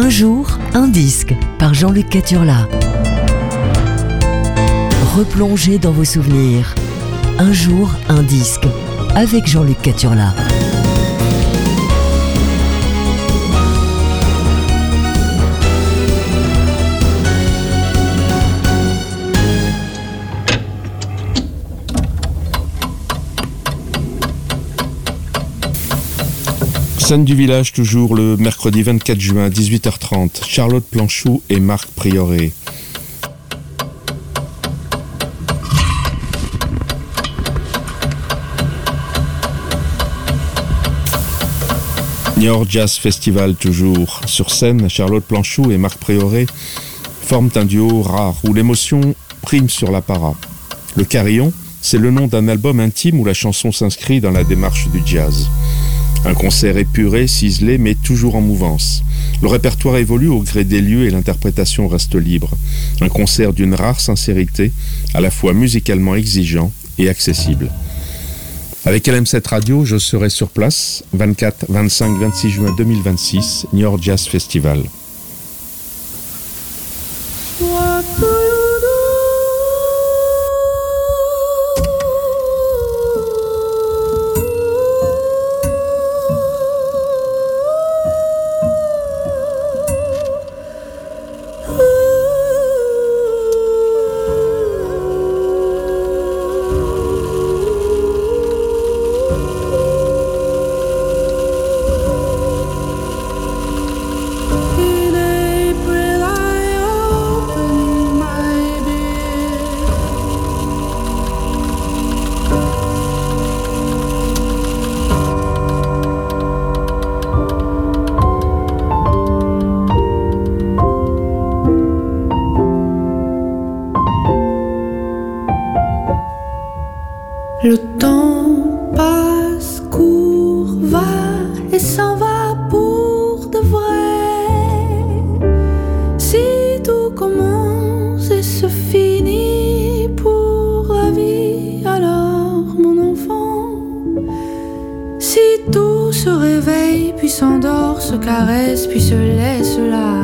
Un jour, un disque par Jean-Luc Caturla. Replongez dans vos souvenirs. Un jour, un disque avec Jean-Luc Caturla. Scène du village, toujours le mercredi 24 juin à 18h30. Charlotte Planchou et Marc Prioré. Niort Jazz Festival, toujours. Sur scène, Charlotte Planchou et Marc Prioré forment un duo rare où l'émotion prime sur l'apparat. Le Carillon, c'est le nom d'un album intime où la chanson s'inscrit dans la démarche du jazz. Un concert épuré, ciselé, mais toujours en mouvance. Le répertoire évolue au gré des lieux et l'interprétation reste libre. Un concert d'une rare sincérité, à la fois musicalement exigeant et accessible. Avec LM7 Radio, je serai sur place, 24, 25, 26 juin 2026, Niort Jazz Festival. Le temps passe, court, va et s'en va pour de vrai. Si tout commence et se finit pour la vie, alors mon enfant, si tout se réveille puis s'endort, se caresse puis se laisse là.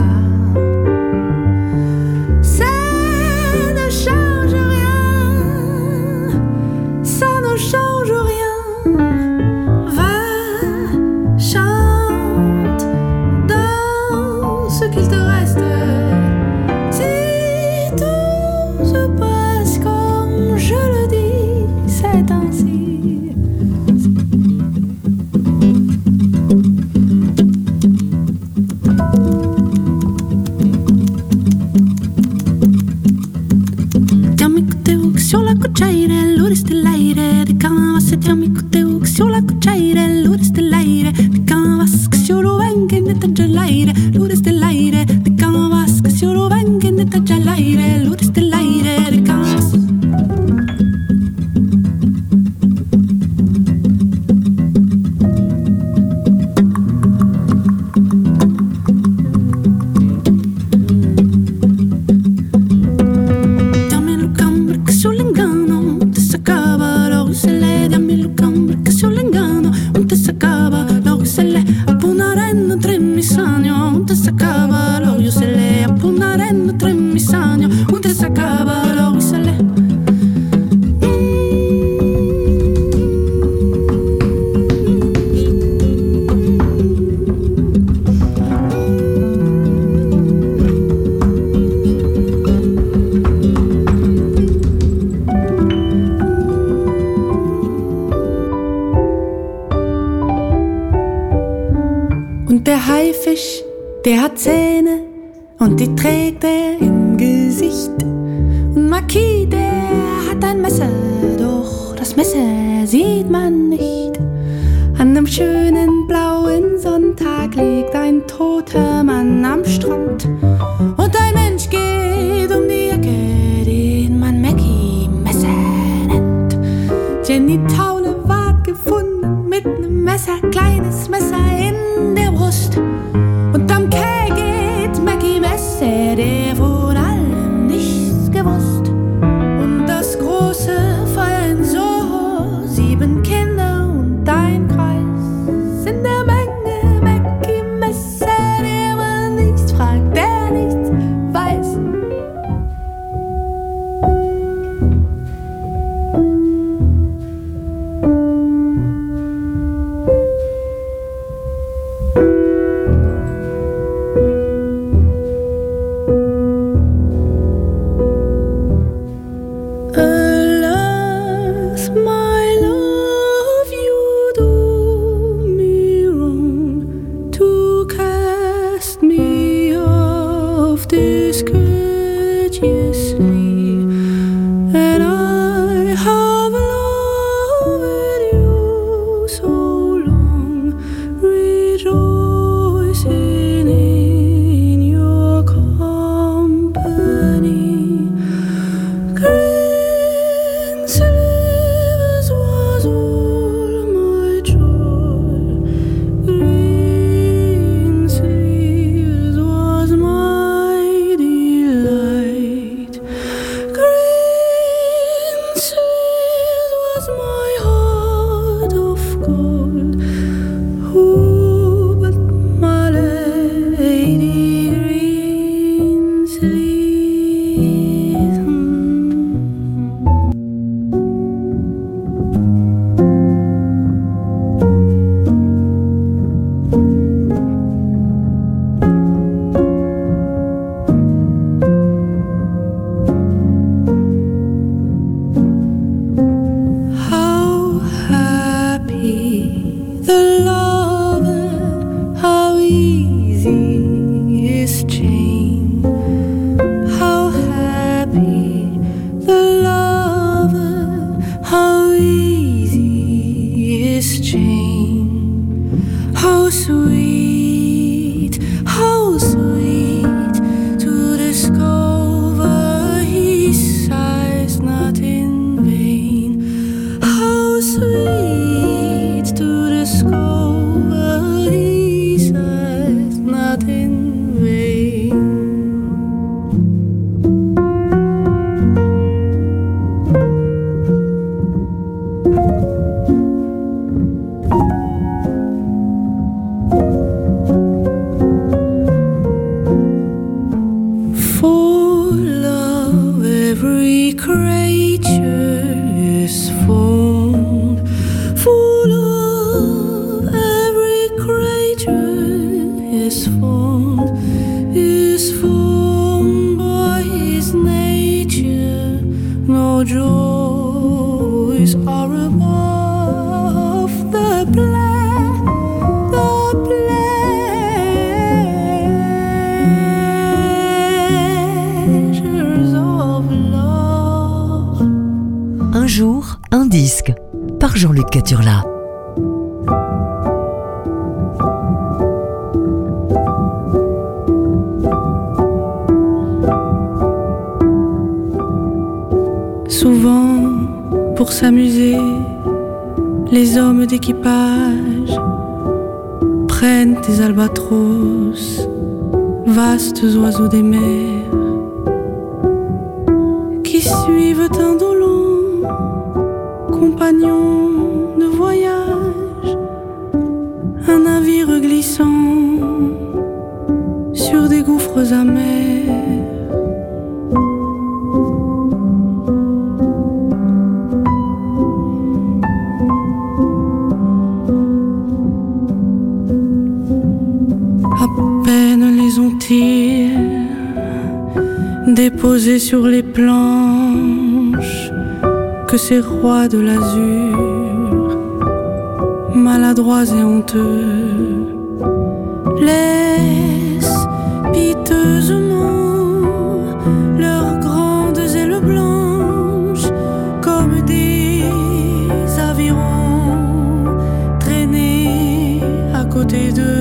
Der Haifisch, der hat Zähne und die trägt er im Gesicht. Und Maki, der hat ein Messer, doch das Messer sieht man nicht. An einem schönen blauen Sonntag liegt ein toter Mann am Strand. Und ein Mensch geht um die Ecke, den man Mackie Messer nennt. Jenny Taule ward gefunden mit nem Messer, kleines Messer in der Brust. Und am Käse geht Mackie Messer, der von allem nichts gewusst. Und das große Feuer in Soho, 7 Kinder und ein Kreis. In der Menge Mackie Messer, der man nichts fragt. cold. Ooh, but my lady Greensleeves. Un jour, un disque, par Jean-Luc Caturla. Souvent, pour s'amuser, les hommes d'équipage prennent des albatros, vastes oiseaux des mers, qui suivent indolents, compagnons de voyage, un navire glissant sur des gouffres amers. Déposés sur les planches, que ces rois de l'azur, maladroits et honteux, laissent piteusement leurs grandes ailes blanches comme des avirons traînés à côté d'eux.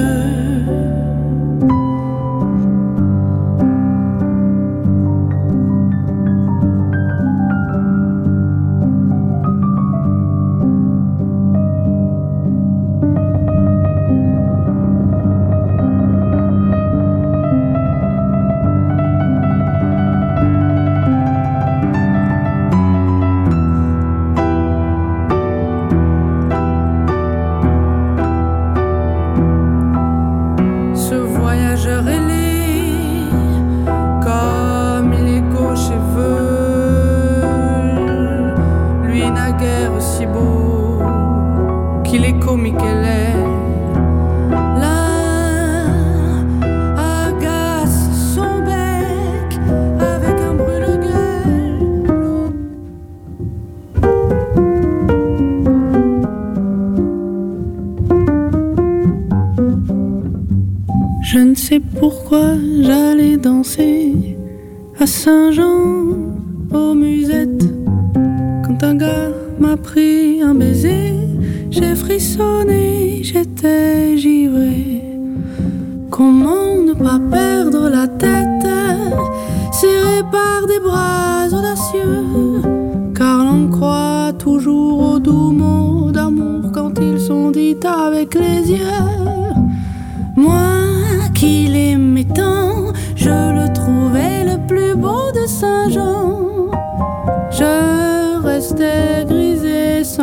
Je ne sais pourquoi j'allais danser à Saint-Jean aux musettes. Quand un gars m'a pris un baiser, j'ai frissonné, j'étais givré. Comment ne pas perdre la tête, serré par des bras audacieux, car l'on croit toujours aux doux mots d'amour quand ils sont dits avec les yeux. Moi qui l'aimais tant, je le trouvais le plus beau de Saint-Jean. Je restais grisé sans voix.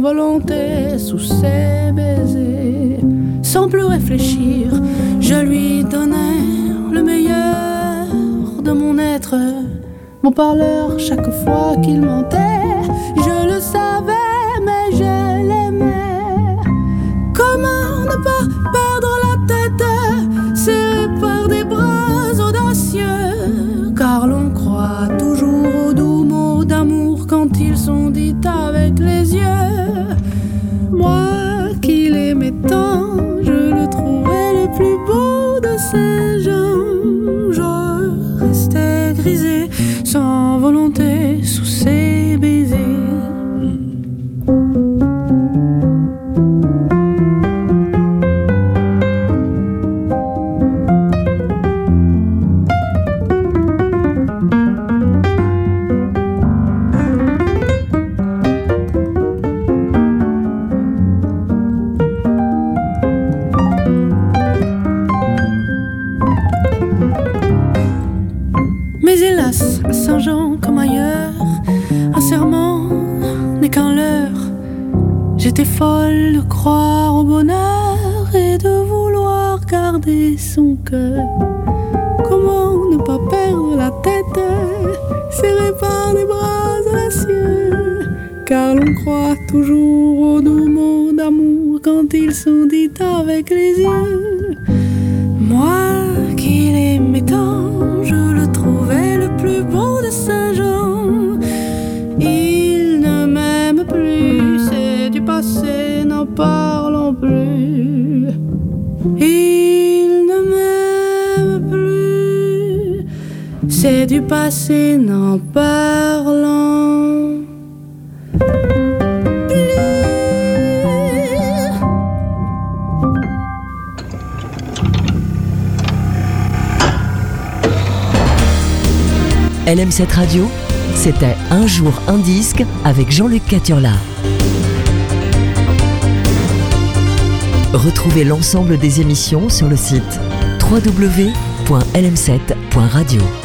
volonté sous ses baisers. Sans plus réfléchir, je lui donnais le meilleur de mon être. Mon parleur, chaque fois qu'il mentait, je le savais, mais je l'aimais. Comment ne pas perdre la tête, serré par des bras audacieux, car l'on croit toujours aux doux mots d'amour quand ils sont dits avec les yeux. Moi qui l'aimais tant, je le trouvais le plus beau de Saint-Jean. Je restais grisé sans volonté sous ses baisers. Mais hélas, à Saint-Jean comme ailleurs, un serment n'est qu'un leurre. J'étais folle de croire au bonheur et de vouloir garder son cœur. Comment ne pas perdre la tête, serré par des bras audacieux, car l'on croit toujours aux doux mots d'amour quand ils sont dits avec les yeux. Moi qui l'aimais tant, je le trouvais le plus beau de Saint-Jean. Il ne m'aime plus, c'est du passé, n'en parlons plus. Il ne m'aime plus, c'est du passé, n'en parlons plus. LM7 Radio, c'était Un jour un disque avec Jean-Luc Caturla. Retrouvez l'ensemble des émissions sur le site www.lm7.radio.